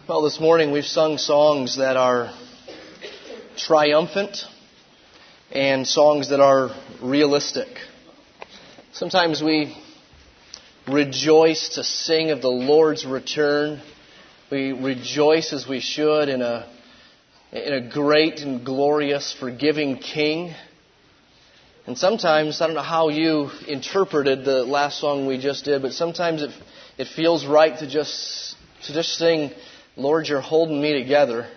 Well, this morning we've sung songs that are triumphant and songs that are realistic. Sometimes we rejoice to sing of the Lord's return. We rejoice as we should in a great and glorious forgiving King. And sometimes, I don't know how you interpreted the last song we just did, but sometimes it feels right to just sing, Lord, you're holding me together.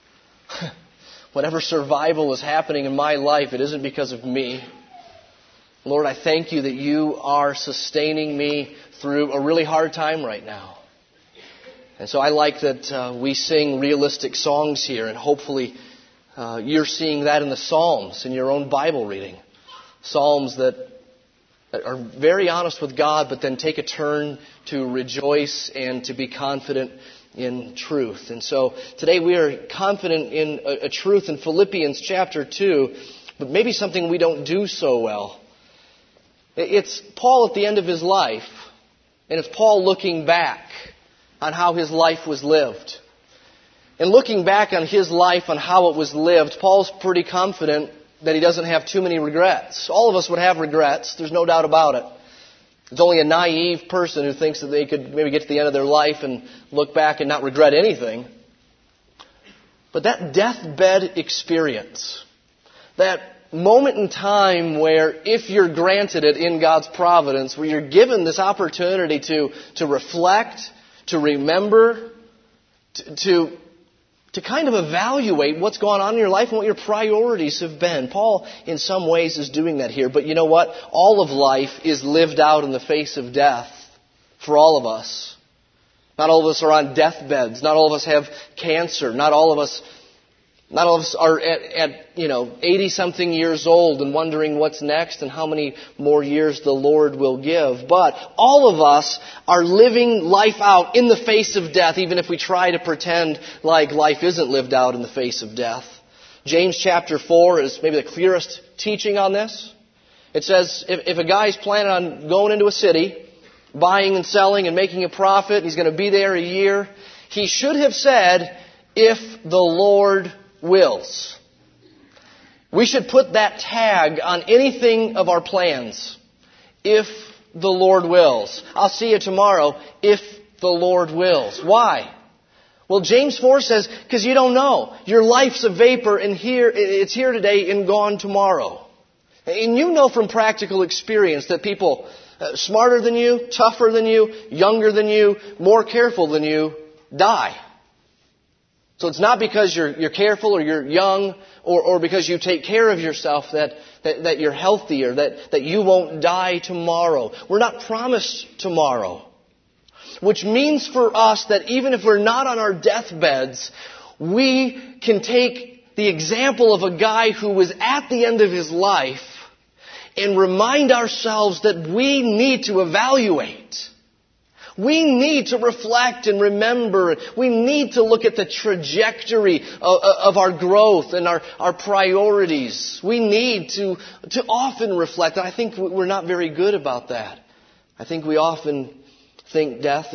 Whatever survival is happening in my life, it isn't because of me. Lord, I thank you that you are sustaining me through a really hard time right now. And so I like that we sing realistic songs here, and hopefully you're seeing that in the Psalms, in your own Bible reading. Psalms that are very honest with God, but then take a turn to rejoice and to be confident in truth. And so today we are confident in a truth in Philippians chapter 2, but maybe something we don't do so well. It's Paul at the end of his life, and it's Paul looking back on how his life was lived. And looking back on his life, on how it was lived, Paul's pretty confident that he doesn't have too many regrets. All of us would have regrets, there's no doubt about it. It's only a naive person who thinks that they could maybe get to the end of their life and look back and not regret anything. But that deathbed experience, that moment in time where, if you're granted it in God's providence, where you're given this opportunity to reflect, to remember, to kind of evaluate what's going on in your life and what your priorities have been. Paul, in some ways, is doing that here. But you know what? All of life is lived out in the face of death for all of us. Not all of us are on deathbeds. Not all of us have cancer. Not all of us are at 80-something years old and wondering what's next and how many more years the Lord will give. But all of us are living life out in the face of death, even if we try to pretend like life isn't lived out in the face of death. James chapter 4 is maybe the clearest teaching on this. It says if a guy's planning on going into a city, buying and selling and making a profit, he's going to be there a year, he should have said, if the Lord wills. We should put that tag on anything of our plans. If the Lord wills. I'll see you tomorrow if the Lord wills. Why? Well, James 4 says, because you don't know. Your life's a vapor, and it's here today and gone tomorrow. And you know from practical experience that people smarter than you, tougher than you, younger than you, more careful than you, die. So it's not because you're careful or you're young or because you take care of yourself that you're healthy or that you won't die tomorrow. We're not promised tomorrow. Which means for us that even if we're not on our deathbeds, we can take the example of a guy who was at the end of his life and remind ourselves that we need to evaluate. We need to reflect and remember. We need to look at the trajectory of our growth and our priorities. We need to often reflect. And I think we're not very good about that. I think we often think death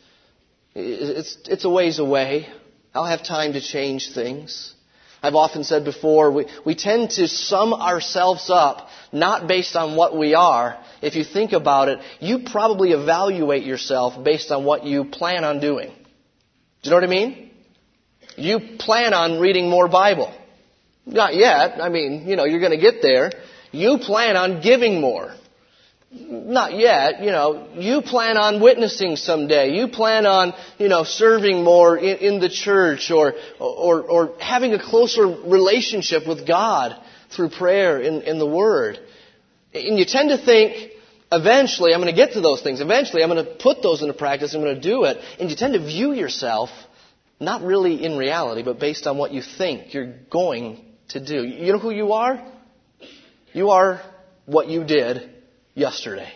it's a ways away. I'll have time to change things. I've often said before, we tend to sum ourselves up not based on what we are. If you think about it, you probably evaluate yourself based on what you plan on doing. Do you know what I mean? You plan on reading more Bible. Not yet. I mean, you're going to get there. You plan on giving more. Not yet. You plan on witnessing someday. You plan on, serving more in the church or having a closer relationship with God through prayer in the Word. And you tend to think, eventually I'm going to get to those things. Eventually I'm going to put those into practice. I'm going to do it. And you tend to view yourself not really in reality, but based on what you think you're going to do. You know who you are? You are what you did yesterday.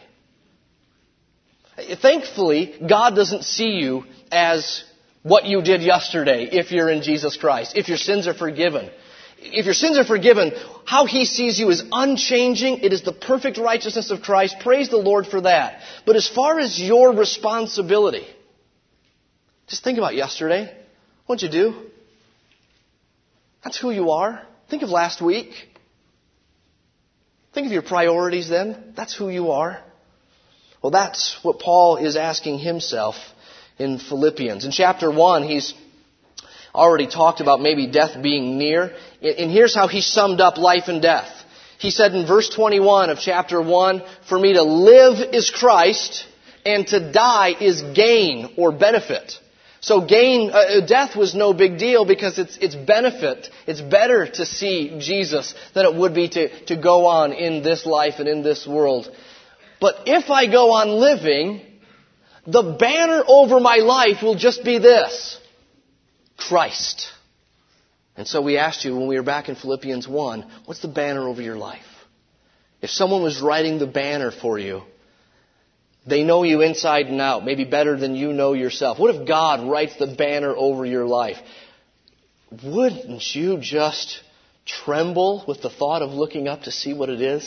Thankfully, God doesn't see you as what you did yesterday if you're in Jesus Christ, if your sins are forgiven. If your sins are forgiven, how He sees you is unchanging. It is the perfect righteousness of Christ. Praise the Lord for that. But as far as your responsibility, just think about yesterday. What'd you do? That's who you are. Think of last week. Think of your priorities then. That's who you are. Well, that's what Paul is asking himself in Philippians. In chapter 1, he's already talked about maybe death being near. And here's how he summed up life and death. He said in verse 21 of chapter 1, "For me to live is Christ, and to die is gain or benefit." So death was no big deal because it's benefit. It's better to see Jesus than it would be to go on in this life and in this world. But if I go on living, the banner over my life will just be this: Christ. And so we asked you when we were back in Philippians 1, what's the banner over your life? If someone was writing the banner for you, they know you inside and out, maybe better than you know yourself. What if God writes the banner over your life? Wouldn't you just tremble with the thought of looking up to see what it is?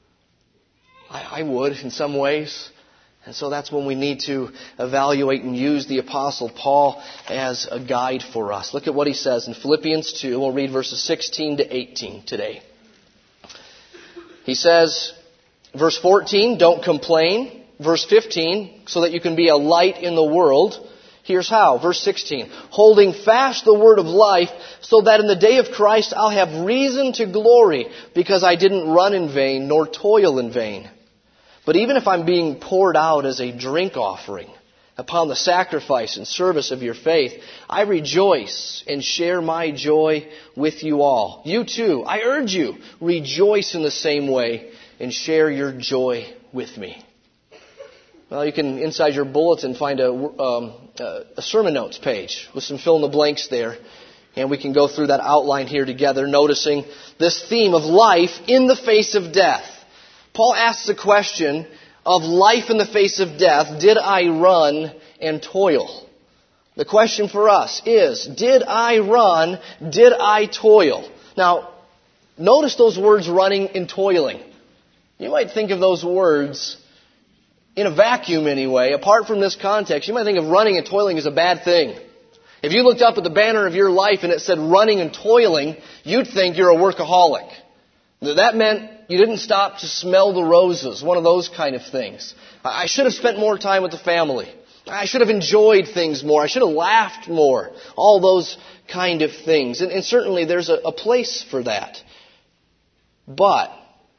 I would in some ways. And so that's when we need to evaluate and use the Apostle Paul as a guide for us. Look at what he says in Philippians 2. We'll read verses 16 to 18 today. He says, verse 14, don't complain. Verse 15, so that you can be a light in the world. Here's how. Verse 16, holding fast the word of life, so that in the day of Christ I'll have reason to glory, because I didn't run in vain nor toil in vain. But even if I'm being poured out as a drink offering upon the sacrifice and service of your faith, I rejoice and share my joy with you all. You too, I urge you, rejoice in the same way and share your joy with me. Well, you can, inside your bulletin, find a sermon notes page with some fill-in-the-blanks there. And we can go through that outline here together, noticing this theme of life in the face of death. Paul asks the question of life in the face of death, did I run and toil? The question for us is, did I run, did I toil? Now, notice those words running and toiling. You might think of those words in a vacuum anyway. Apart from this context, you might think of running and toiling as a bad thing. If you looked up at the banner of your life and it said running and toiling, you'd think you're a workaholic. That meant you didn't stop to smell the roses, one of those kind of things. I should have spent more time with the family. I should have enjoyed things more. I should have laughed more. All those kind of things. And certainly there's a place for that. But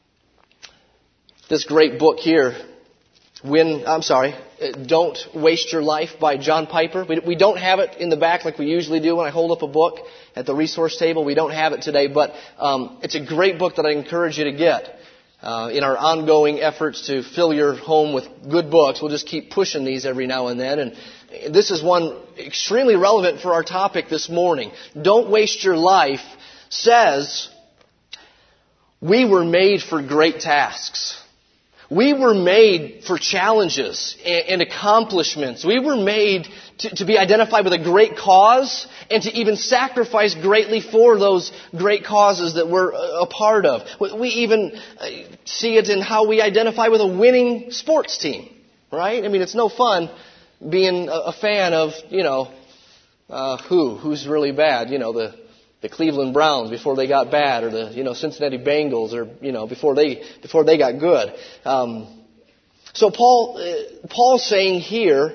this great book here, Don't Waste Your Life by John Piper. We don't have it in the back like we usually do when I hold up a book at the resource table. We don't have it today, but it's a great book that I encourage you to get. In our ongoing efforts to fill your home with good books, we'll just keep pushing these every now and then. And this is one extremely relevant for our topic this morning. Don't Waste Your Life says, we were made for great tasks. We were made for challenges and accomplishments. We were made to be identified with a great cause and to even sacrifice greatly for those great causes that we're a part of. We even see it in how we identify with a winning sports team, right? I mean, it's no fun being a fan of, who's really bad, the Cleveland Browns before they got bad, or the Cincinnati Bengals, or before they got good. So Paul's saying here,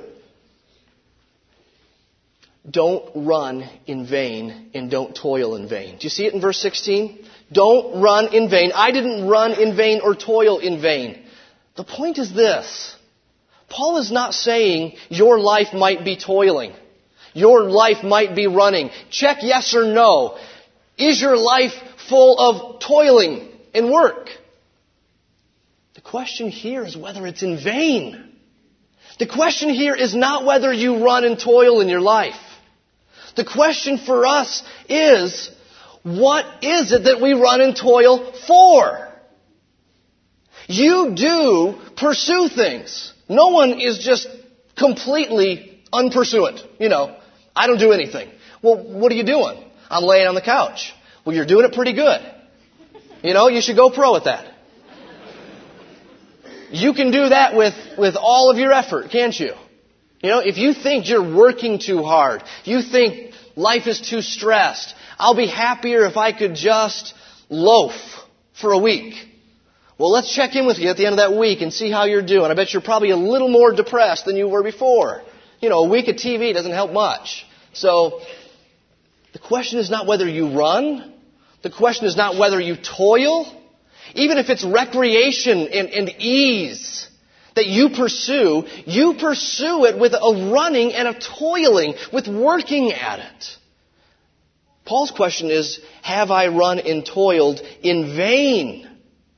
don't run in vain and don't toil in vain. Do you see it in verse 16? Don't run in vain. I didn't run in vain or toil in vain. The point is this: Paul is not saying your life might be toiling. Your life might be running. Check yes or no. Is your life full of toiling and work? The question here is whether it's in vain. The question here is not whether you run and toil in your life. The question for us is, what is it that we run and toil for? You do pursue things. No one is just completely unpursuant. I don't do anything. Well, what are you doing? I'm laying on the couch. Well, you're doing it pretty good. You should go pro at that. You can do that with all of your effort, can't you? If you think you're working too hard, you think life is too stressed. I'll be happier if I could just loaf for a week. Well, let's check in with you at the end of that week and see how you're doing. I bet you're probably a little more depressed than you were before. A week of TV doesn't help much. So, the question is not whether you run. The question is not whether you toil. Even if it's recreation and ease that you pursue it with a running and a toiling, with working at it. Paul's question is, have I run and toiled in vain?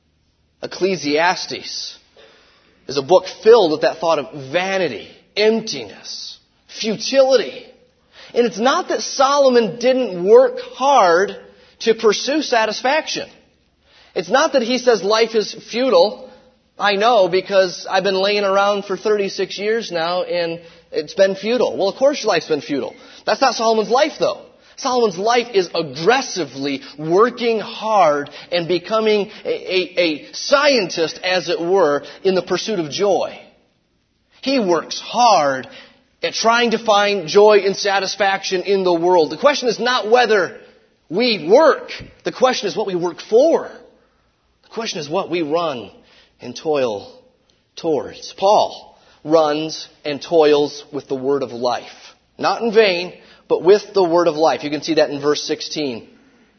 Ecclesiastes is a book filled with that thought of vanity, emptiness, futility. And it's not that Solomon didn't work hard to pursue satisfaction. It's not that he says life is futile. I know because I've been laying around for 36 years now and it's been futile. Well, of course life's been futile. That's not Solomon's life though. Solomon's life is aggressively working hard and becoming a scientist, as it were, in the pursuit of joy. He works hard at trying to find joy and satisfaction in the world. The question is not whether we work. The question is what we work for. The question is what we run and toil towards. Paul runs and toils with the word of life. Not in vain, but with the word of life. You can see that in verse 16.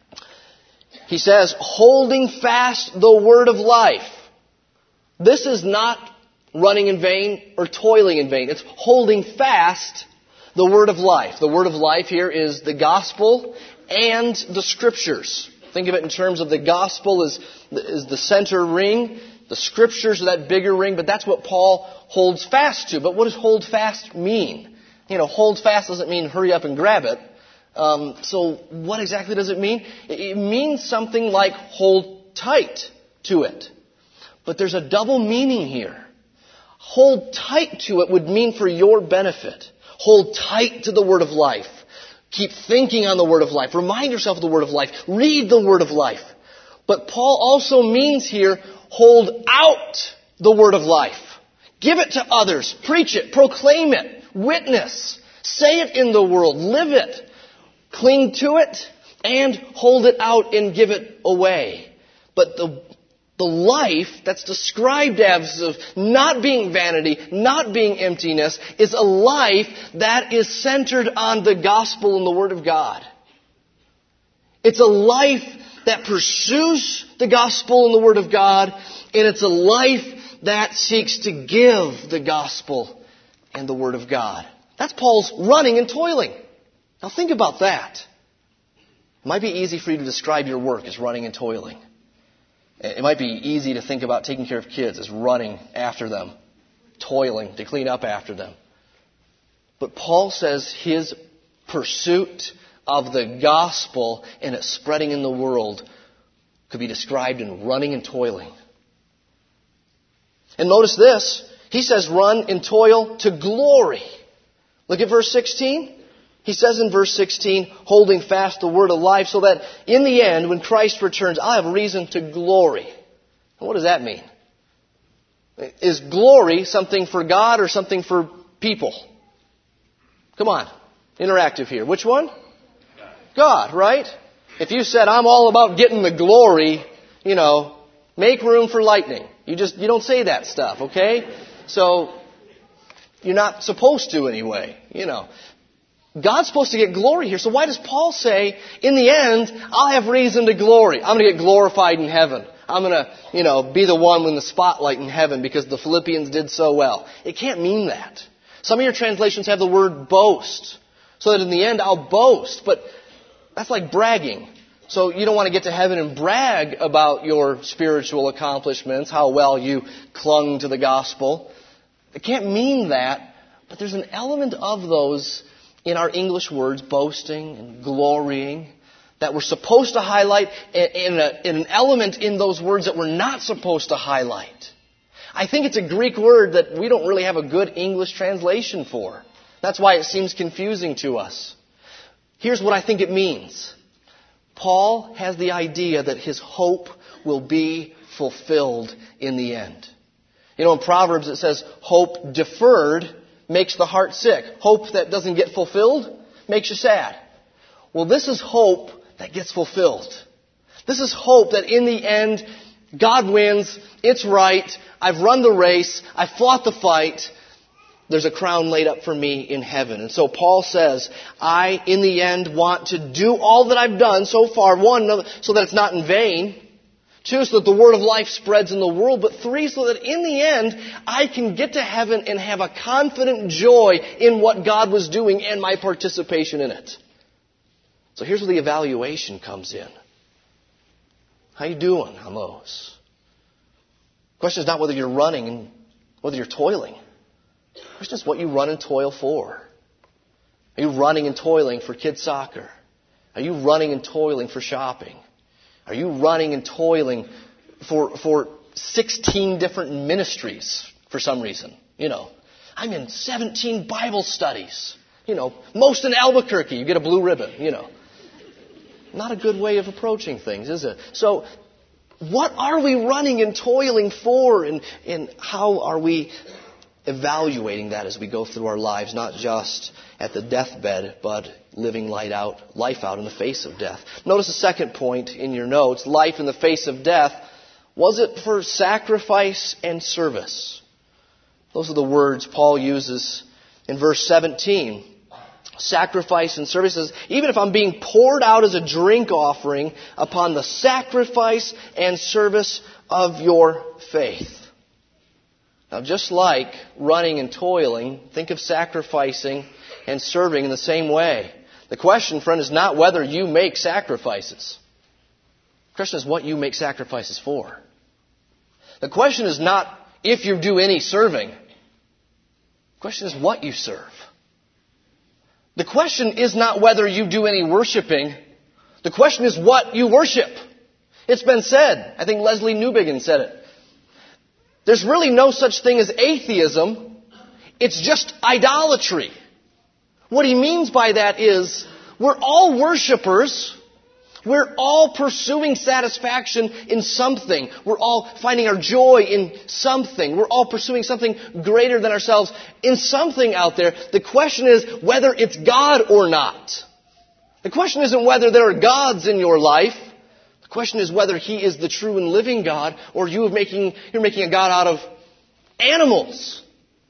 He says, holding fast the word of life. This is not running in vain or toiling in vain. It's holding fast the word of life. The word of life here is the gospel and the scriptures. Think of it in terms of the gospel is the center ring. The scriptures are that bigger ring, but that's what Paul holds fast to. But what does hold fast mean? Hold fast doesn't mean hurry up and grab it. So what exactly does it mean? It means something like hold tight to it. But there's a double meaning here. Hold tight to it would mean for your benefit. Hold tight to the word of life. Keep thinking on the word of life. Remind yourself of the word of life. Read the word of life. But Paul also means here, hold out the word of life. Give it to others. Preach it. Proclaim it. Witness. Say it in the world. Live it. Cling to it and hold it out and give it away. But the life that's described as of not being vanity, not being emptiness, is a life that is centered on the gospel and the word of God. It's a life that pursues the gospel and the word of God, and it's a life that seeks to give the gospel and the word of God. That's Paul's running and toiling. Now think about that. It might be easy for you to describe your work as running and toiling. It might be easy to think about taking care of kids as running after them, toiling to clean up after them. But Paul says his pursuit of the gospel and its spreading in the world could be described in running and toiling. And notice this. He says run and toil to glory. Look at verse 16. He says in verse 16, holding fast the word of life, so that in the end, when Christ returns, I have reason to glory. And what does that mean? Is glory something for God or something for people? Come on. Interactive here. Which one? God, right? If you said, I'm all about getting the glory, make room for lightning. You don't say that stuff, okay? So, you're not supposed to anyway, God's supposed to get glory here. So why does Paul say, in the end, I'll have reason to glory. I'm going to get glorified in heaven. I'm going to, be the one with the spotlight in heaven because the Philippians did so well. It can't mean that. Some of your translations have the word boast. So that in the end, I'll boast. But that's like bragging. So you don't want to get to heaven and brag about your spiritual accomplishments, how well you clung to the gospel. It can't mean that. But there's an element of those in our English words, boasting and glorying, that we're supposed to highlight, and an element in those words that we're not supposed to highlight. I think it's a Greek word that we don't really have a good English translation for. That's why it seems confusing to us. Here's what I think it means. Paul has the idea that his hope will be fulfilled in the end. In Proverbs it says, hope deferred makes the heart sick. Hope that doesn't get fulfilled makes you sad. Well, this is hope that gets fulfilled. This is hope that in the end, God wins. It's right. I've run the race. I fought the fight. There's a crown laid up for me in heaven. And so Paul says, I, in the end, want to do all that I've done so far. 1, so that it's not in vain. 2, so that the word of life spreads in the world. But 3, so that in the end, I can get to heaven and have a confident joy in what God was doing and my participation in it. So here's where the evaluation comes in. How you doing on those? The question is not whether you're running and whether you're toiling. The question is what you run and toil for. Are you running and toiling for kids' soccer? Are you running and toiling for shopping? Are you running and toiling for 16 different ministries for some reason? I'm in 17 Bible studies. Most in Albuquerque. You get a blue ribbon, Not a good way of approaching things, is it? So, what are we running and toiling for? And how are we evaluating that as we go through our lives, not just at the deathbed, but living life out in the face of death? Notice the second point in your notes, life in the face of death. Was it for sacrifice and service? Those are the words Paul uses in verse 17. Sacrifice and services, even if I'm being poured out as a drink offering upon the sacrifice and service of your faith. Now, just like running and toiling, think of sacrificing and serving in the same way. The question, friend, is not whether you make sacrifices. The question is what you make sacrifices for. The question is not if you do any serving. The question is what you serve. The question is not whether you do any worshiping. The question is what you worship. It's been said, I think Leslie Newbigin said it, there's really no such thing as atheism. It's just idolatry. What he means by that is we're all worshipers. We're all pursuing satisfaction in something. We're all finding our joy in something. We're all pursuing something greater than ourselves in something out there. The question is whether it's God or not. The question isn't whether there are gods in your life. The question is whether He is the true and living God, or you're making a God out of animals.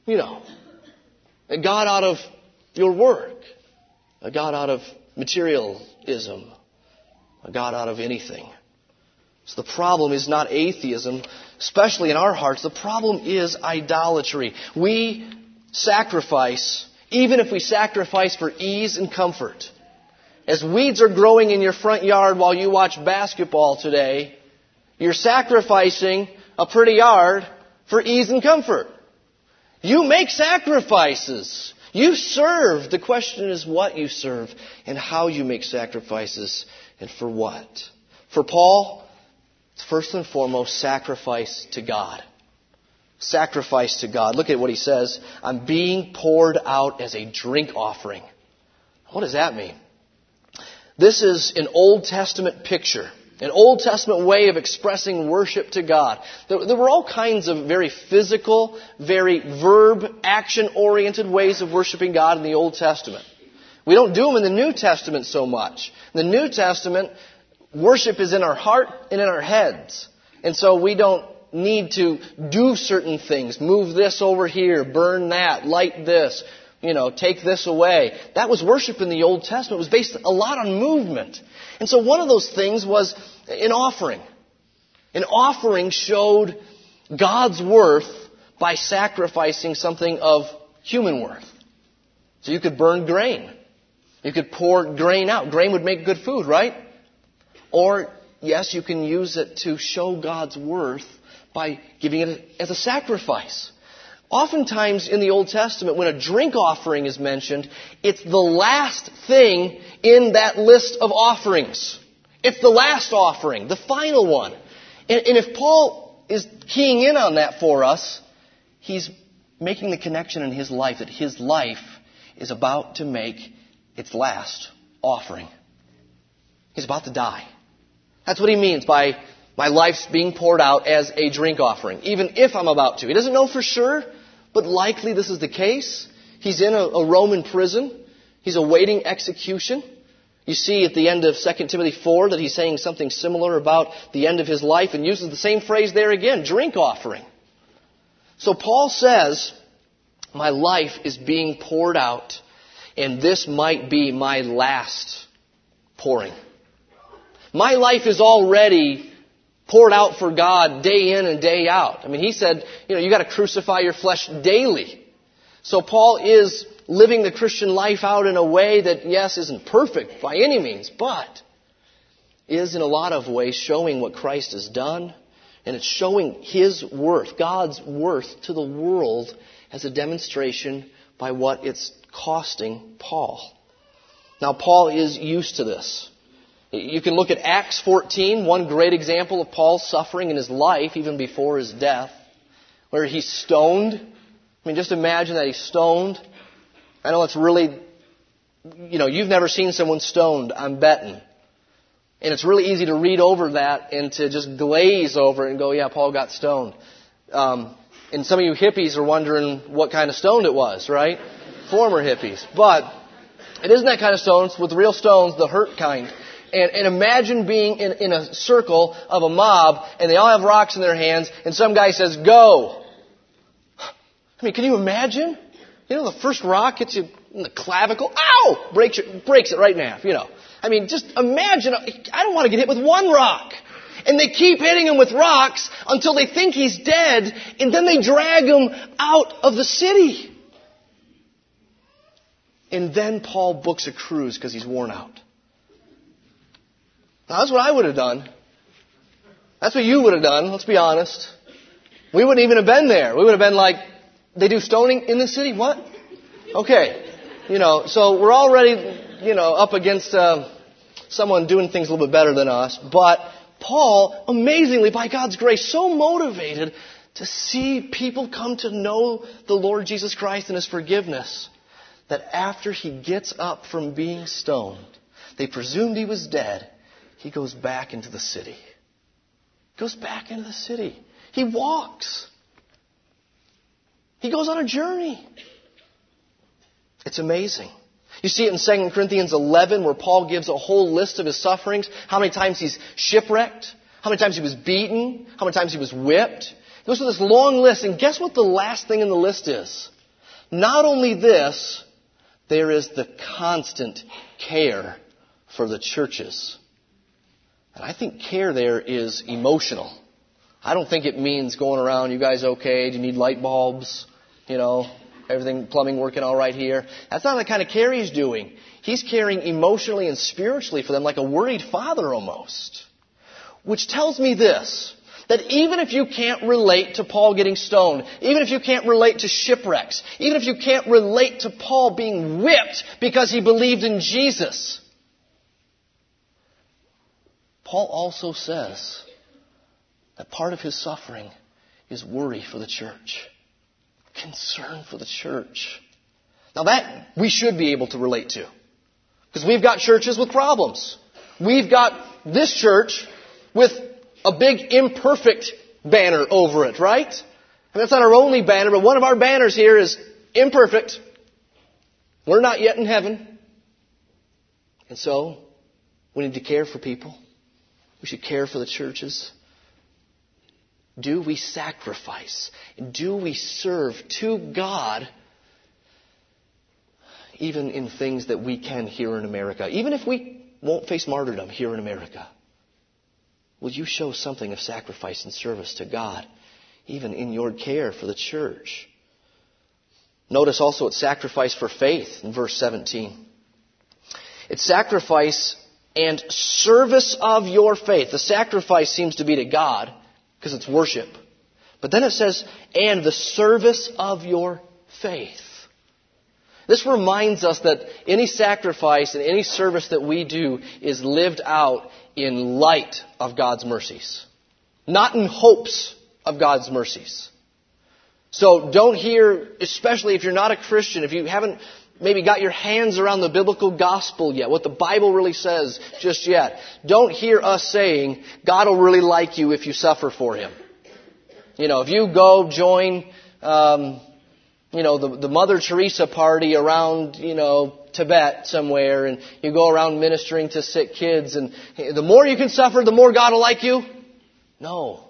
A God out of your work. A God out of materialism. A God out of anything. So the problem is not atheism, especially in our hearts. The problem is idolatry. We sacrifice, even if we sacrifice for ease and comfort. As weeds are growing in your front yard while you watch basketball today, you're sacrificing a pretty yard for ease and comfort. You make sacrifices. You serve. The question is what you serve and how you make sacrifices and for what. For Paul, it's first and foremost sacrifice to God. Sacrifice to God. Look at what he says. I'm being poured out as a drink offering. What does that mean? This is an Old Testament picture. An Old Testament way of expressing worship to God. There were all kinds of very physical, very verb, action-oriented ways of worshiping God in the Old Testament. We don't do them in the New Testament so much. In the New Testament, worship is in our heart and in our heads. And so we don't need to do certain things. Move this over here, burn that, light this, take this away. That was worship in the Old Testament. It was based a lot on movement. And so one of those things was an offering. An offering showed God's worth by sacrificing something of human worth. So you could burn grain. You could pour grain out. Grain would make good food, right? Or, yes, you can use it to show God's worth by giving it as a sacrifice. Oftentimes in the Old Testament, when a drink offering is mentioned, it's the last thing in that list of offerings. It's the last offering, the final one. And if Paul is keying in on that for us, he's making the connection in his life that his life is about to make its last offering. He's about to die. That's what he means by my life's being poured out as a drink offering, even if I'm about to. He doesn't know for sure, but likely this is the case. He's in a Roman prison. He's awaiting execution. You see at the end of 2 Timothy 4 that he's saying something similar about the end of his life and uses the same phrase there again, drink offering. So Paul says, my life is being poured out, and this might be my last pouring. My life is already poured out for God day in and day out. I mean, he said, you got to crucify your flesh daily. So Paul is living the Christian life out in a way that, yes, isn't perfect by any means, but is in a lot of ways showing what Christ has done, and it's showing His worth, God's worth to the world as a demonstration by what it's costing Paul. Now, Paul is used to this. You can look at Acts 14, one great example of Paul's suffering in his life, even before his death, where he's stoned. I mean, just imagine that he's stoned. I know it's really, you've never seen someone stoned, I'm betting. And it's really easy to read over that and to just glaze over it and go, yeah, Paul got stoned. And some of you hippies are wondering what kind of stone it was, right? Former hippies. But it isn't that kind of stone. It's with real stones, the hurt kind. And imagine being in a circle of a mob, and they all have rocks in their hands, and some guy says, go. I mean, can you imagine? The first rock hits you in the clavicle. Ow! Breaks it right in half, I mean, just imagine. I don't want to get hit with one rock. And they keep hitting him with rocks until they think he's dead, and then they drag him out of the city. And then Paul books a cruise because he's worn out. Now, that's what I would have done. That's what you would have done, let's be honest. We wouldn't even have been there. We would have been like, they do stoning in the city? What? Okay. So we're already, up against someone doing things a little bit better than us. But Paul, amazingly, by God's grace, so motivated to see people come to know the Lord Jesus Christ and His forgiveness, that after he gets up from being stoned, they presumed he was dead, he goes back into the city. Goes back into the city. He walks. He goes on a journey. It's amazing. You see it in 2 Corinthians 11 where Paul gives a whole list of his sufferings. How many times he's shipwrecked. How many times he was beaten. How many times he was whipped. He goes through this long list. And guess what the last thing in the list is? Not only this, there is the constant care for the churches. And I think care there is emotional. I don't think it means going around, you guys okay? Do you need light bulbs? Everything, plumbing working all right here. That's not the kind of care he's doing. He's caring emotionally and spiritually for them like a worried father almost. Which tells me this, that even if you can't relate to Paul getting stoned, even if you can't relate to shipwrecks, even if you can't relate to Paul being whipped because he believed in Jesus, Paul also says that part of his suffering is worry for the church. Concern for the church. Now that we should be able to relate to. Because we've got churches with problems. We've got this church with a big imperfect banner over it, right? And that's not our only banner, but one of our banners here is imperfect. We're not yet in heaven. And so we need to care for people. We should care for the churches. Do we sacrifice? Do we serve to God even in things that we can here in America? Even if we won't face martyrdom here in America, will you show something of sacrifice and service to God even in your care for the church? Notice also it's sacrifice for faith in verse 17. It's sacrifice and service of your faith. The sacrifice seems to be to God because it's worship. But then it says, and the service of your faith. This reminds us that any sacrifice and any service that we do is lived out in light of God's mercies. Not in hopes of God's mercies. So don't hear, especially if you're not a Christian, if you haven't maybe got your hands around the biblical gospel yet, what the Bible really says just yet. Don't hear us saying, God will really like you if you suffer for Him. If you go join, the Mother Teresa party around, Tibet somewhere, and you go around ministering to sick kids, and the more you can suffer, the more God will like you? No.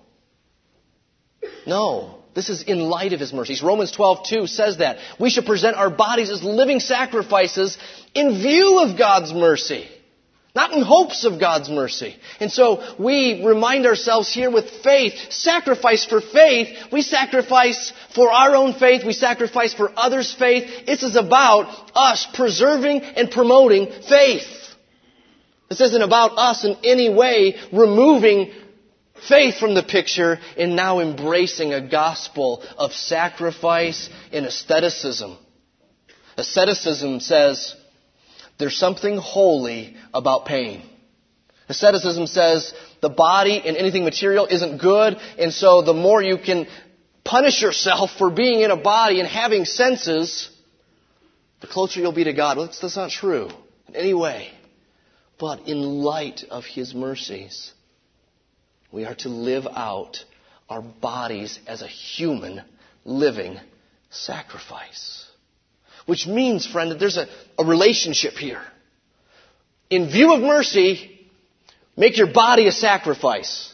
No. This is in light of His mercies. Romans 12:2 says that. We should present our bodies as living sacrifices in view of God's mercy. Not in hopes of God's mercy. And so we remind ourselves here with faith, sacrifice for faith. We sacrifice for our own faith. We sacrifice for others' faith. This is about us preserving and promoting faith. This isn't about us in any way removing faith from the picture and now embracing a gospel of sacrifice and asceticism. Asceticism says there's something holy about pain. Asceticism says the body and anything material isn't good, and so the more you can punish yourself for being in a body and having senses, the closer you'll be to God. Well, that's not true in any way. But in light of His mercies, we are to live out our bodies as a human living sacrifice. Which means, friend, that there's a relationship here. In view of mercy, make your body a sacrifice.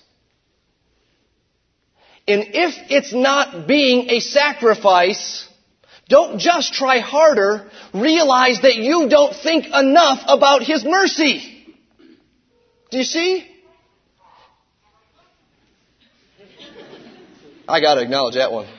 And if it's not being a sacrifice, don't just try harder. Realize that you don't think enough about His mercy. Do you see? I got to acknowledge that one.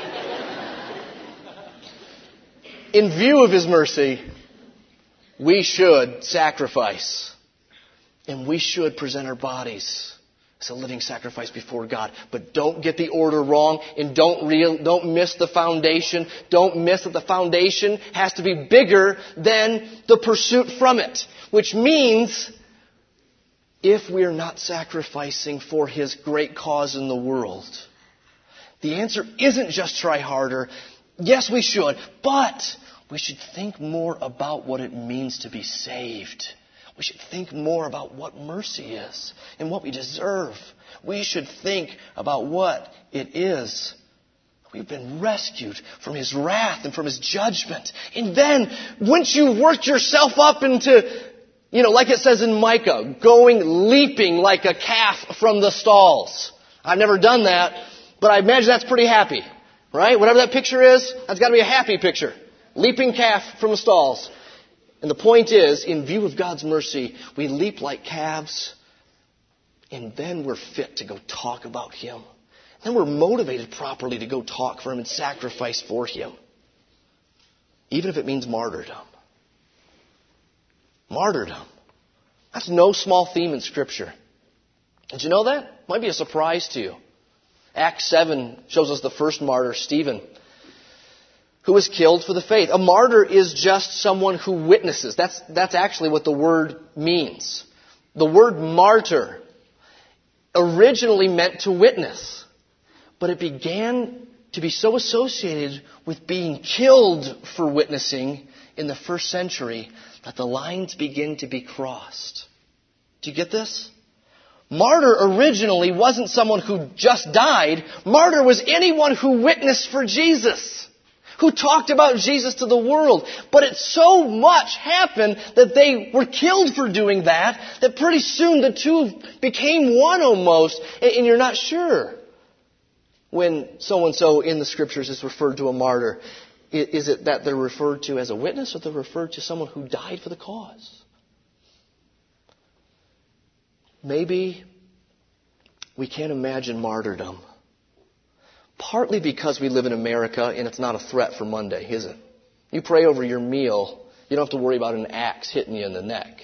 In view of His mercy, we should sacrifice. And we should present our bodies as a living sacrifice before God. But don't get the order wrong, and don't miss the foundation. Don't miss that the foundation has to be bigger than the pursuit from it. Which means, if we are not sacrificing for His great cause in the world, the answer isn't just try harder. Yes, we should, but we should think more about what it means to be saved. We should think more about what mercy is and what we deserve. We should think about what it is. We've been rescued from His wrath and from His judgment. And then, once you've worked yourself up into, like it says in Micah, leaping like a calf from the stalls. I've never done that, but I imagine that's pretty happy. Right? Whatever that picture is, that's got to be a happy picture. Leaping calf from the stalls. And the point is, in view of God's mercy, we leap like calves, and then we're fit to go talk about Him. Then we're motivated properly to go talk for Him and sacrifice for Him. Even if it means martyrdom. Martyrdom. That's no small theme in Scripture. Did you know that? Might be a surprise to you. Acts 7 shows us the first martyr, Stephen, who was killed for the faith. A martyr is just someone who witnesses. That's actually what the word means. The word martyr originally meant to witness, but it began to be so associated with being killed for witnessing in the first century that the lines begin to be crossed. Do you get this? Martyr originally wasn't someone who just died. Martyr was anyone who witnessed for Jesus, who talked about Jesus to the world. But it so much happened that they were killed for doing that pretty soon the two became one almost, and you're not sure when so-and-so in the Scriptures is referred to a martyr. Is it that they're referred to as a witness, or they're referred to someone who died for the cause? Maybe we can't imagine martyrdom. Partly because we live in America and it's not a threat for Monday, is it? You pray over your meal, you don't have to worry about an axe hitting you in the neck.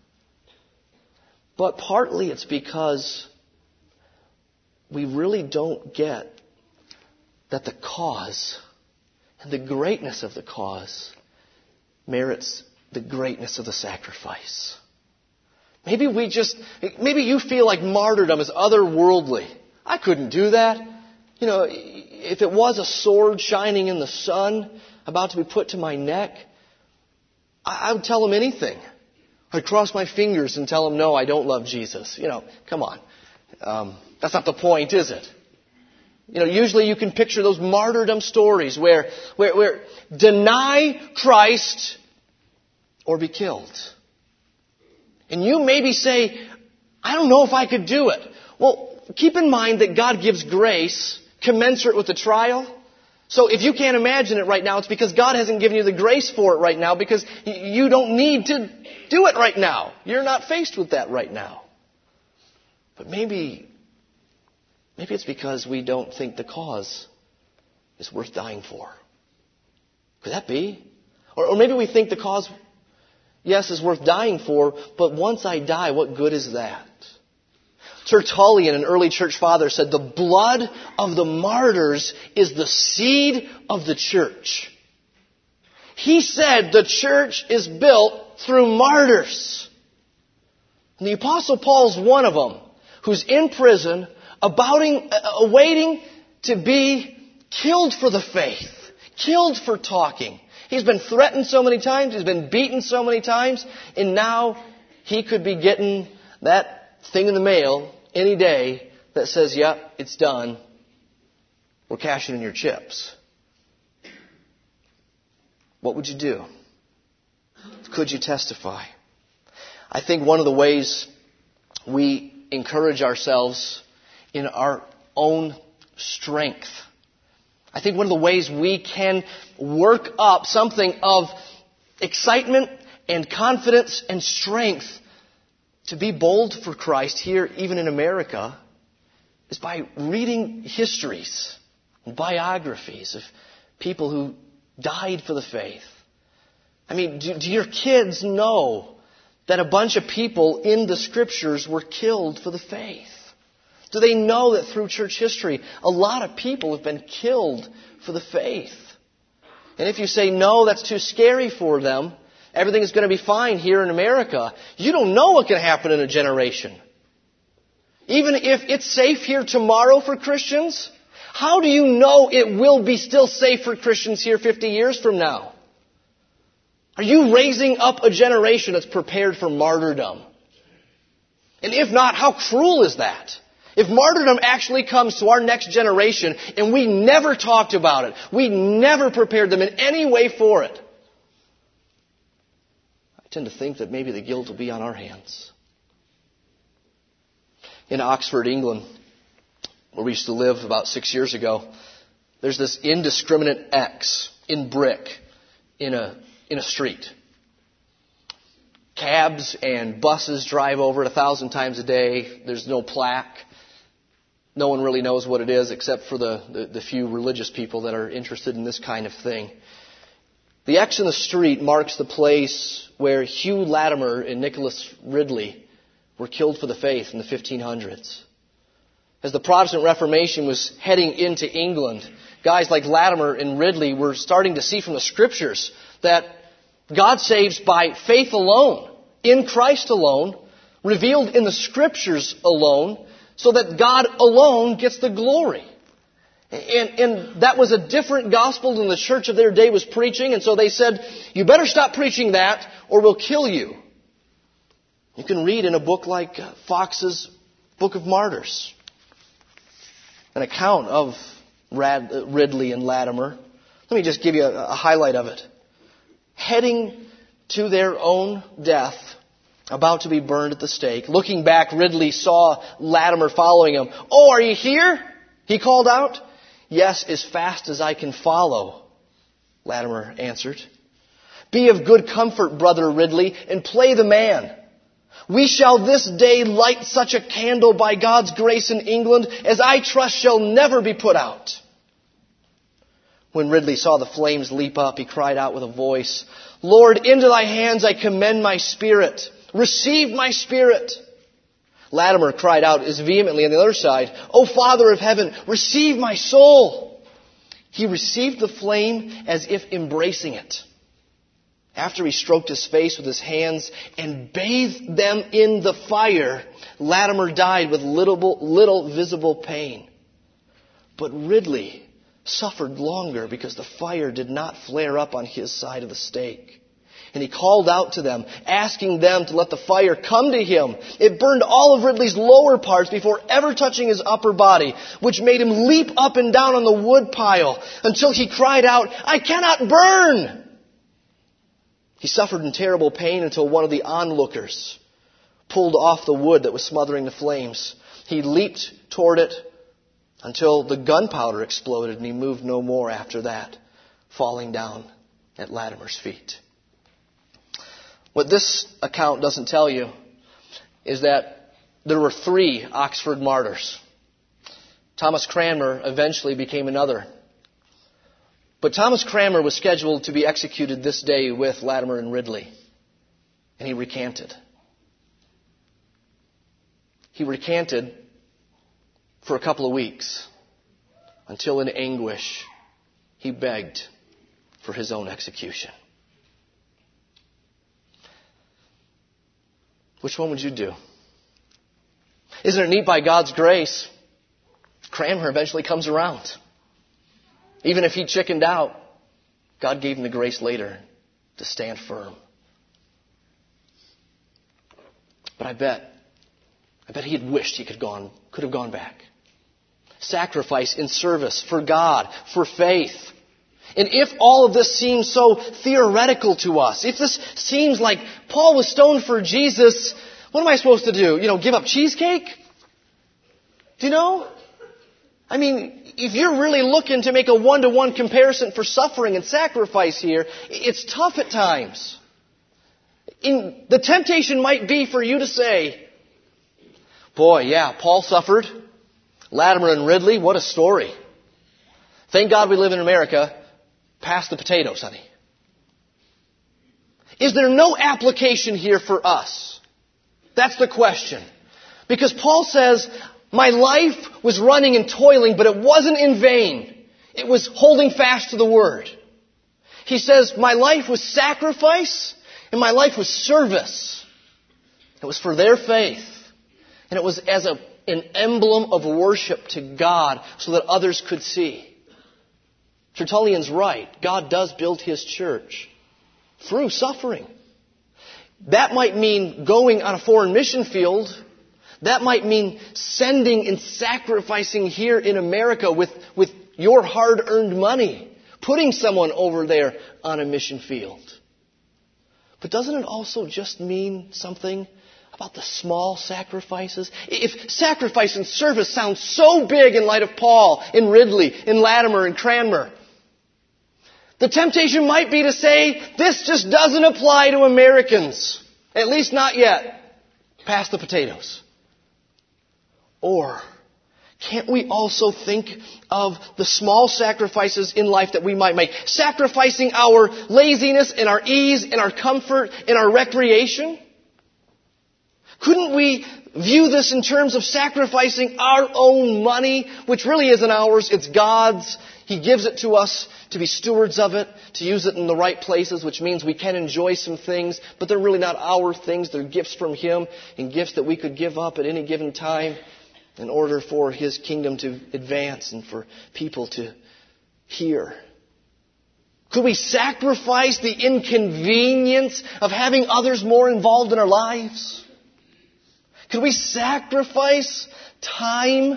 But partly it's because we really don't get that the cause and the greatness of the cause merits the greatness of the sacrifice. Maybe you feel like martyrdom is otherworldly. I couldn't do that. If it was a sword shining in the sun about to be put to my neck, I would tell him anything. I'd cross my fingers and tell him, no, I don't love Jesus. Come on. That's not the point, is it? Usually you can picture those martyrdom stories where deny Christ or be killed. And you maybe say, I don't know if I could do it. Well, keep in mind that God gives grace commensurate with the trial. So if you can't imagine it right now, it's because God hasn't given you the grace for it right now, because you don't need to do it right now. You're not faced with that right now. But maybe it's because we don't think the cause is worth dying for. Could that be? Or maybe we think the cause, yes, is worth dying for, but once I die, what good is that? Tertullian, an early church father, said, the blood of the martyrs is the seed of the church. He said the church is built through martyrs. And the Apostle Paul's one of them, who's in prison, awaiting to be killed for the faith, killed for talking. He's been threatened so many times, he's been beaten so many times, and now he could be getting that thing in the mail any day that says, yep, it's done. We're cashing in your chips. What would you do? Could you testify? I think one of the ways we encourage ourselves in our own strength, I think one of the ways we can work up something of excitement and confidence and strength to be bold for Christ here, even in America, is by reading histories and biographies of people who died for the faith. I mean, do your kids know that a bunch of people in the Scriptures were killed for the faith? Do they know that through church history, a lot of people have been killed for the faith? And if you say, no, that's too scary for them, everything is going to be fine here in America, you don't know what can happen in a generation. Even if it's safe here tomorrow for Christians, how do you know it will be still safe for Christians here 50 years from now? Are you raising up a generation that's prepared for martyrdom? And if not, how cruel is that? If martyrdom actually comes to our next generation and we never talked about it, we never prepared them in any way for it, I tend to think that maybe the guilt will be on our hands. In Oxford, England, where we used to live about 6 years ago, there's this indiscriminate X in brick in a street. Cabs and buses drive over it 1,000 times a day. There's no plaque. No one really knows what it is except for the few religious people that are interested in this kind of thing. The X in the street marks the place where Hugh Latimer and Nicholas Ridley were killed for the faith in the 1500s. As the Protestant Reformation was heading into England, guys like Latimer and Ridley were starting to see from the Scriptures that God saves by faith alone, in Christ alone, revealed in the Scriptures alone, so that God alone gets the glory. And that was a different gospel than the church of their day was preaching, and so they said, you better stop preaching that or we'll kill you. You can read in a book like Fox's Book of Martyrs an account of Ridley and Latimer. Let me just give you a highlight of it. Heading to their own death, about to be burned at the stake. Looking back, Ridley saw Latimer following him. Oh, are you here? He called out. Yes, as fast as I can follow, Latimer answered. Be of good comfort, brother Ridley, and play the man. We shall this day light such a candle by God's grace in England as I trust shall never be put out. When Ridley saw the flames leap up, he cried out with a voice, Lord, into thy hands I commend my spirit. Receive my spirit. Latimer cried out as vehemently on the other side, O Father of heaven, receive my soul. He received the flame as if embracing it. After he stroked his face with his hands and bathed them in the fire, Latimer died with little visible pain. But Ridley suffered longer because the fire did not flare up on his side of the stake. And he called out to them, asking them to let the fire come to him. It burned all of Ridley's lower parts before ever touching his upper body, which made him leap up and down on the wood pile until he cried out, I cannot burn! He suffered in terrible pain until one of the onlookers pulled off the wood that was smothering the flames. He leaped toward it until the gunpowder exploded, and he moved no more after that, falling down at Latimer's feet. What this account doesn't tell you is that there were 3 Oxford martyrs. Thomas Cranmer eventually became another. But Thomas Cranmer was scheduled to be executed this day with Latimer and Ridley. And he recanted. He recanted for a couple of weeks until in anguish he begged for his own execution. Which one would you do? Isn't it neat by God's grace? Cranmer eventually comes around. Even if he chickened out, God gave him the grace later to stand firm. But I bet he had wished he could have gone back. Sacrifice in service for God, for faith. And if all of this seems so theoretical to us, if this seems like Paul was stoned for Jesus, what am I supposed to do? Give up cheesecake? Do you know? I mean, if you're really looking to make a one-to-one comparison for suffering and sacrifice here, it's tough at times. The temptation might be for you to say, boy, yeah, Paul suffered. Latimer and Ridley, what a story. Thank God we live in America. Pass the potatoes, honey. Is there no application here for us? That's the question. Because Paul says, my life was running and toiling, but it wasn't in vain. It was holding fast to the Word. He says, my life was sacrifice and my life was service. It was for their faith. And it was as an emblem of worship to God so that others could see. Tertullian's right. God does build His church through suffering. That might mean going on a foreign mission field. That might mean sending and sacrificing here in America with your hard-earned money. Putting someone over there on a mission field. But doesn't it also just mean something about the small sacrifices? If sacrifice and service sounds so big in light of Paul, in Ridley, in Latimer, and Cranmer, the temptation might be to say, this just doesn't apply to Americans. At least not yet. Pass the potatoes. Or, can't we also think of the small sacrifices in life that we might make? Sacrificing our laziness and our ease and our comfort and our recreation? Couldn't we view this in terms of sacrificing our own money, which really isn't ours, it's God's. He gives it to us to be stewards of it, to use it in the right places, which means we can enjoy some things, but they're really not our things. They're gifts from Him and gifts that we could give up at any given time in order for His kingdom to advance and for people to hear. Could we sacrifice the inconvenience of having others more involved in our lives? Could we sacrifice time?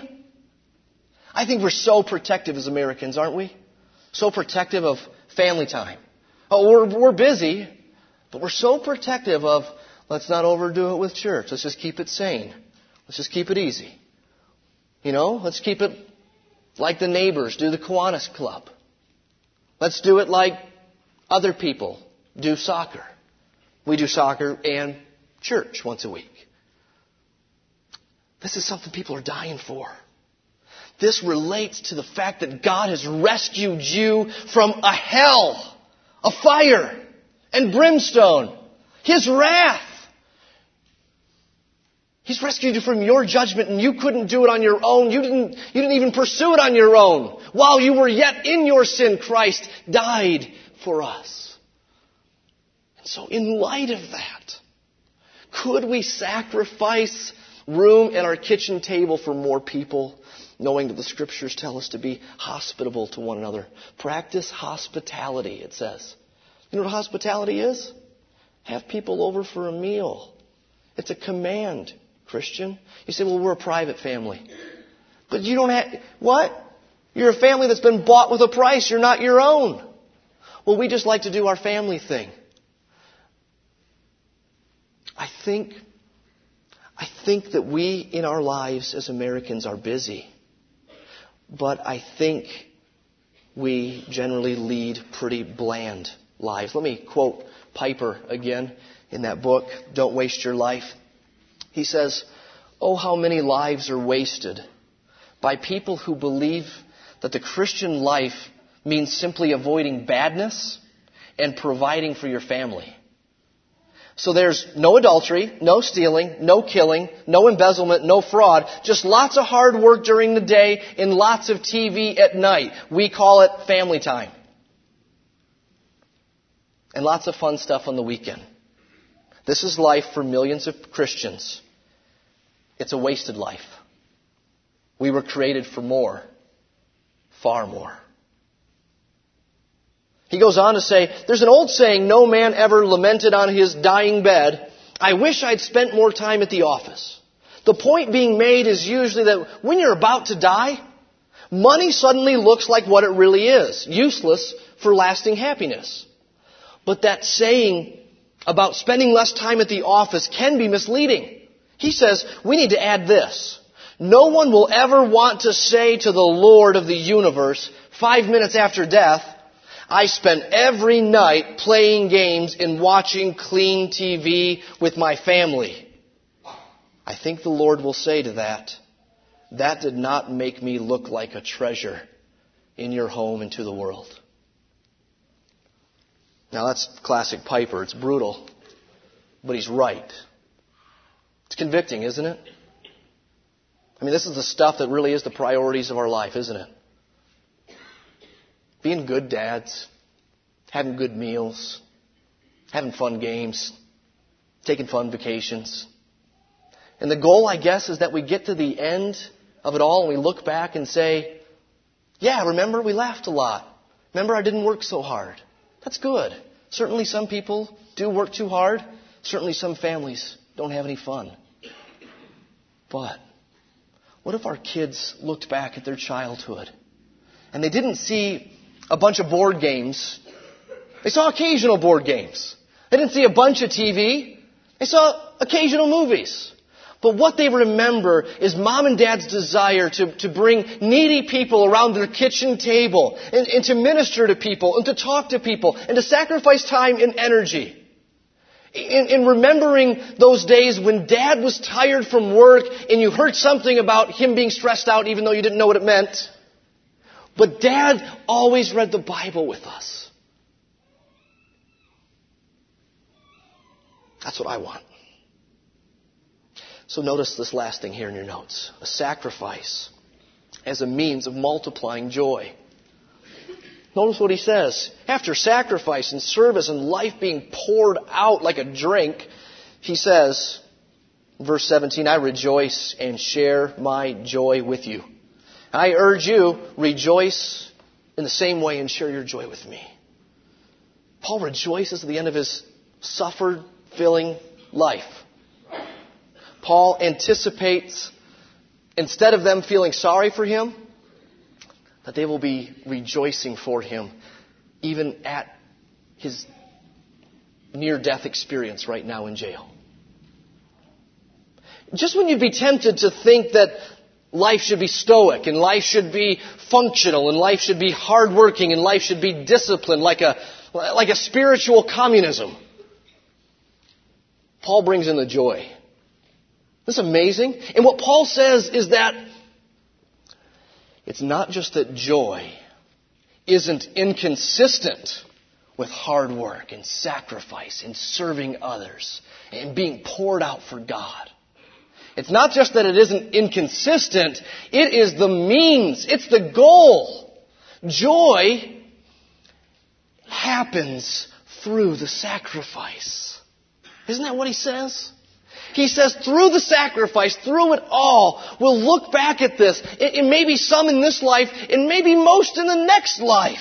I think we're so protective as Americans, aren't we? So protective of family time. Oh, we're busy, but we're so protective of, let's not overdo it with church. Let's just keep it sane. Let's just keep it easy. Let's keep it like the neighbors do the Kiwanis Club. Let's do it like other people do soccer. We do soccer and church once a week. This is something people are dying for. This relates to the fact that God has rescued you from a hell, a fire, and brimstone, His wrath. He's rescued you from your judgment, and you couldn't do it on your own. You didn't even pursue it on your own. While you were yet in your sin, Christ died for us. And so in light of that, could we sacrifice room at our kitchen table for more people, knowing that the Scriptures tell us to be hospitable to one another? Practice hospitality, it says. You know what hospitality is? Have people over for a meal. It's a command, Christian. You say, well, we're a private family. But you don't have... What? You're a family that's been bought with a price. You're not your own. Well, we just like to do our family thing. I think that we in our lives as Americans are busy. But I think we generally lead pretty bland lives. Let me quote Piper again in that book, Don't Waste Your Life. He says, "Oh, how many lives are wasted by people who believe that the Christian life means simply avoiding badness and providing for your family. So there's no adultery, no stealing, no killing, no embezzlement, no fraud, just lots of hard work during the day and lots of TV at night. We call it family time. And lots of fun stuff on the weekend. This is life for millions of Christians. It's a wasted life. We were created for more, far more." He goes on to say, "There's an old saying, no man ever lamented on his dying bed, 'I wish I'd spent more time at the office.' The point being made is usually that when you're about to die, money suddenly looks like what it really is, useless for lasting happiness. But that saying about spending less time at the office can be misleading. He says, we need to add this. No one will ever want to say to the Lord of the universe, 5 minutes after death, 'I spent every night playing games and watching clean TV with my family.' I think the Lord will say to that, 'That did not make me look like a treasure in your home and to the world.'" Now that's classic Piper. It's brutal, but he's right. It's convicting, isn't it? I mean, this is the stuff that really is the priorities of our life, isn't it? Being good dads, having good meals, having fun games, taking fun vacations. And the goal, I guess, is that we get to the end of it all and we look back and say, yeah, remember, we laughed a lot. Remember, I didn't work so hard. That's good. Certainly some people do work too hard. Certainly some families don't have any fun. But what if our kids looked back at their childhood and they didn't see a bunch of board games? They saw occasional board games. They didn't see a bunch of TV. They saw occasional movies. But what they remember is mom and dad's desire to bring needy people around their kitchen table and to minister to people and to talk to people and to sacrifice time and energy. In remembering those days when dad was tired from work and you heard something about him being stressed out even though you didn't know what it meant. But dad always read the Bible with us. That's what I want. So notice this last thing here in your notes. A sacrifice as a means of multiplying joy. Notice what he says. After sacrifice and service and life being poured out like a drink, he says, verse 17, "I rejoice and share my joy with you. I urge you, rejoice in the same way and share your joy with me." Paul rejoices at the end of his suffered-filling life. Paul anticipates, instead of them feeling sorry for him, that they will be rejoicing for him even at his near-death experience right now in jail. Just when you'd be tempted to think that life should be stoic and life should be functional and life should be hardworking and life should be disciplined like a spiritual communism, Paul brings in the joy. Isn't this amazing? And what Paul says is that it's not just that joy isn't inconsistent with hard work and sacrifice and serving others and being poured out for God. It's not just that it isn't inconsistent, it is the means, it's the goal. Joy happens through the sacrifice. Isn't that what he says? He says through the sacrifice, through it all, we'll look back at this. And maybe some in this life, and maybe most in the next life.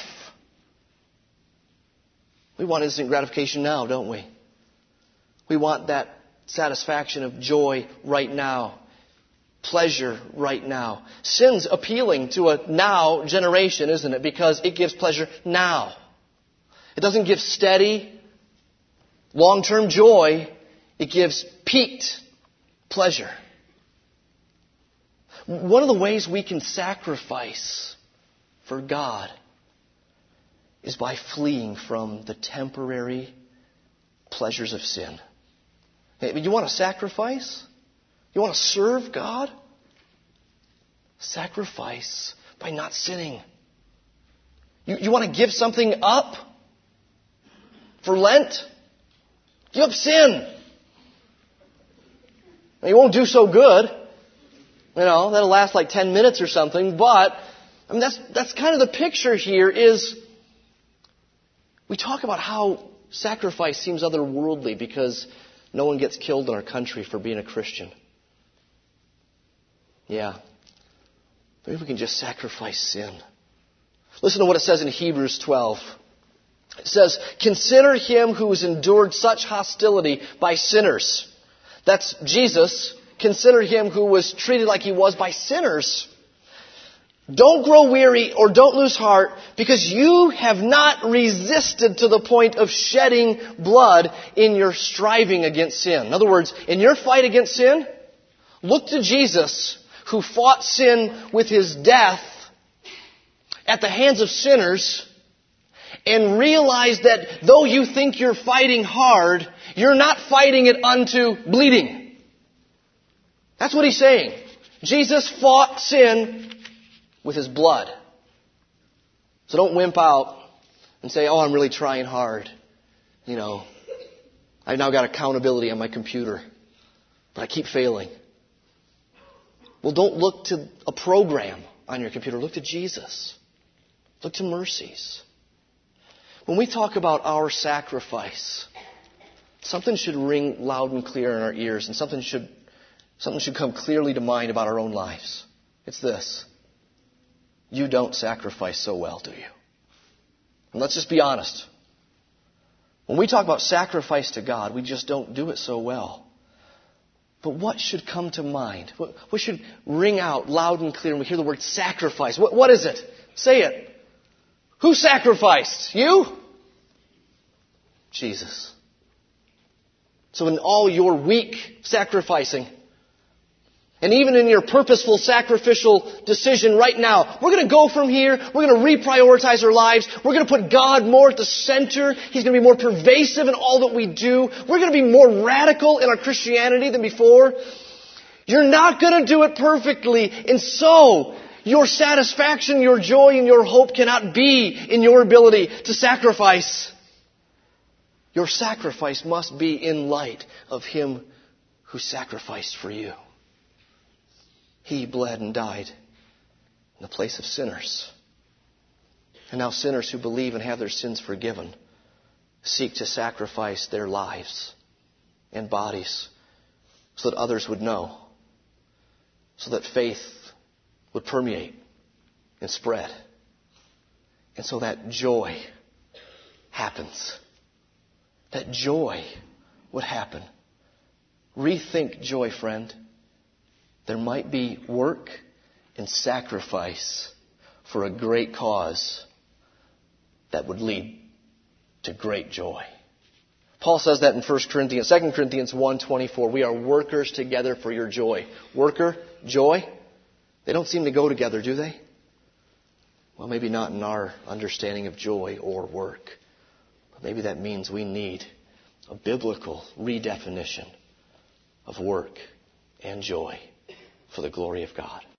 We want instant gratification now, don't we? We want that satisfaction of joy right now. Pleasure right now. Sin's appealing to a now generation, isn't it? Because it gives pleasure now. It doesn't give steady, long-term joy It gives piqued pleasure. One of the ways we can sacrifice for God is by fleeing from the temporary pleasures of sin. Hey, you want to sacrifice? You want to serve God? Sacrifice by not sinning. You want to give something up for Lent? Give up sin. Now, you won't do so good. That'll last like 10 minutes or something. But that's kind of the picture here is we talk about how sacrifice seems otherworldly because no one gets killed in our country for being a Christian. Yeah. Maybe we can just sacrifice sin. Listen to what it says in Hebrews 12. It says, "Consider him who has endured such hostility by sinners." That's Jesus. Consider him who was treated like he was by sinners. "Don't grow weary or don't lose heart, because you have not resisted to the point of shedding blood in your striving against sin." In other words, in your fight against sin, look to Jesus, who fought sin with his death at the hands of sinners, and realize that though you think you're fighting hard, you're not fighting it unto bleeding. That's what he's saying. Jesus fought sin with his blood. So don't wimp out and say, "Oh, I'm really trying hard. I've now got accountability on my computer, but I keep failing." Well, don't look to a program on your computer. Look to Jesus. Look to mercies. When we talk about our sacrifice, something should ring loud and clear in our ears, and something should come clearly to mind about our own lives. It's this: you don't sacrifice so well, do you? And let's just be honest. When we talk about sacrifice to God, we just don't do it so well. But what should come to mind? What should ring out loud and clear when we hear the word sacrifice? What is it? Say it. Who sacrificed? You? Jesus. So in all your weak sacrificing, and even in your purposeful sacrificial decision right now, we're going to go from here. We're going to reprioritize our lives. We're going to put God more at the center. He's going to be more pervasive in all that we do. We're going to be more radical in our Christianity than before. You're not going to do it perfectly. And so, your satisfaction, your joy, and your hope cannot be in your ability to sacrifice. Your sacrifice must be in light of Him who sacrificed for you. He bled and died in the place of sinners. And now sinners who believe and have their sins forgiven seek to sacrifice their lives and bodies so that others would know, so that faith would permeate and spread, and so that joy happens. That joy would happen. Rethink joy, friend. There might be work and sacrifice for a great cause that would lead to great joy. Paul says that in 2 Corinthians 1:24. We are workers together for your joy. Worker, joy, they don't seem to go together, do they? Well, maybe not in our understanding of joy or work. But maybe that means we need a biblical redefinition of work and joy for the glory of God.